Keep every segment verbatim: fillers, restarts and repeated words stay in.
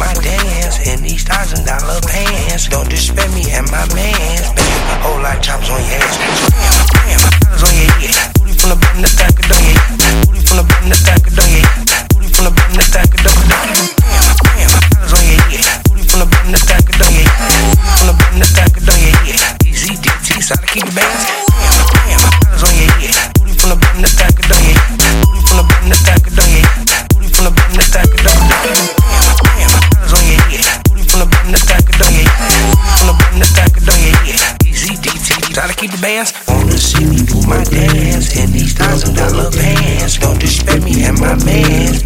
my dance in these thousand dollar pants. Don't disrespect me and my mans. Bam, whole lot of choppers on your ass. Bam, bam, dollars on your head. Booty from the bottom, the stack of dough, yeah. Booty from the bottom, the stack of dough, yeah. Booty from the bottom, the stack of dough, bam, bam, dollars on your head. Booty from the bottom, the stack of dough, yeah. Booty from the bottom, the stack of dough, yeah. Easy D T, so I keep the bands. Bam, bam, dollars on your head. Booty from the bottom, the stack of dough, yeah. Booty from the bottom, the stack of dough, yeah. Booty from the bottom, the stack of dough, bam, bam, dollars on your head. Booty from the bottom, the stack of dough, yeah. Booty from the bottom, the stack of dough, yeah. Easy D T, try to keep the bands. Wanna see me do my dance in these thousand dollar pants. Don't disrespect me and my mans.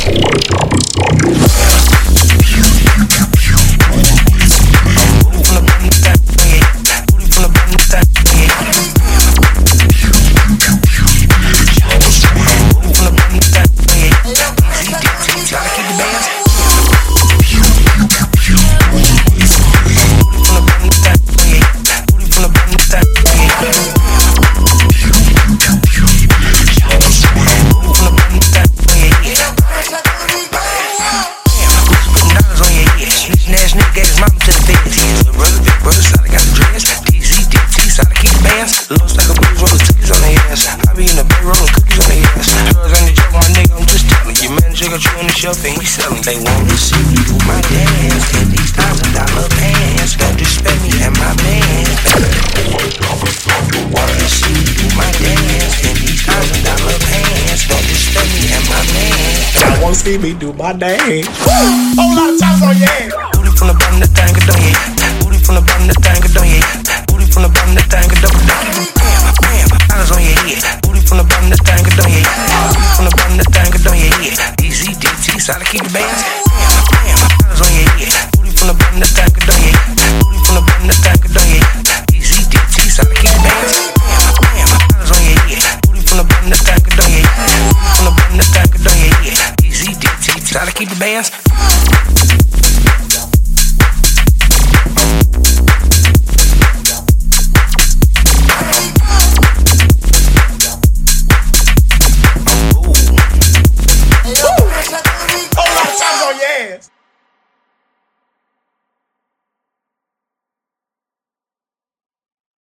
Looks like a bitch rolling cookies on their ass. I be in the bed rolling cookies on their ass. Girls on the joke, my nigga, I'm just telling you. Manager got you on the shelf and he selling. They wanna see me do my dance in these thousand dollar pants. Don't disrespect me and my mans. Wanna see me do my dance in these thousand dollar pants. Don't disrespect me and my mans. I wanna see me do my dance. Whole lot of chops on your head. Booty from the bottom, the thing of dough, yeah. Booty from the bottom, the thing of dough, yeah. Booty from the bottom, the thing of dough, bam, bam, dollars on your head. Booty from the bottom, the thing of dough, yeah. Booty from the bottom, the thing of dough, yeah. Easy D T, so I keep the bands. Bam, bam, dollars on your head. Booty from the bottom, the thing of dough, yeah. Booty from the bottom, the thing of dough, yeah. Easy D T, so I keep the bands. Bam, bam, dollars on your head. Booty from the bottom, the thing of dough, yeah. Booty from the bottom, the thing of dough, yeah. Easy D T, so I keep the bands.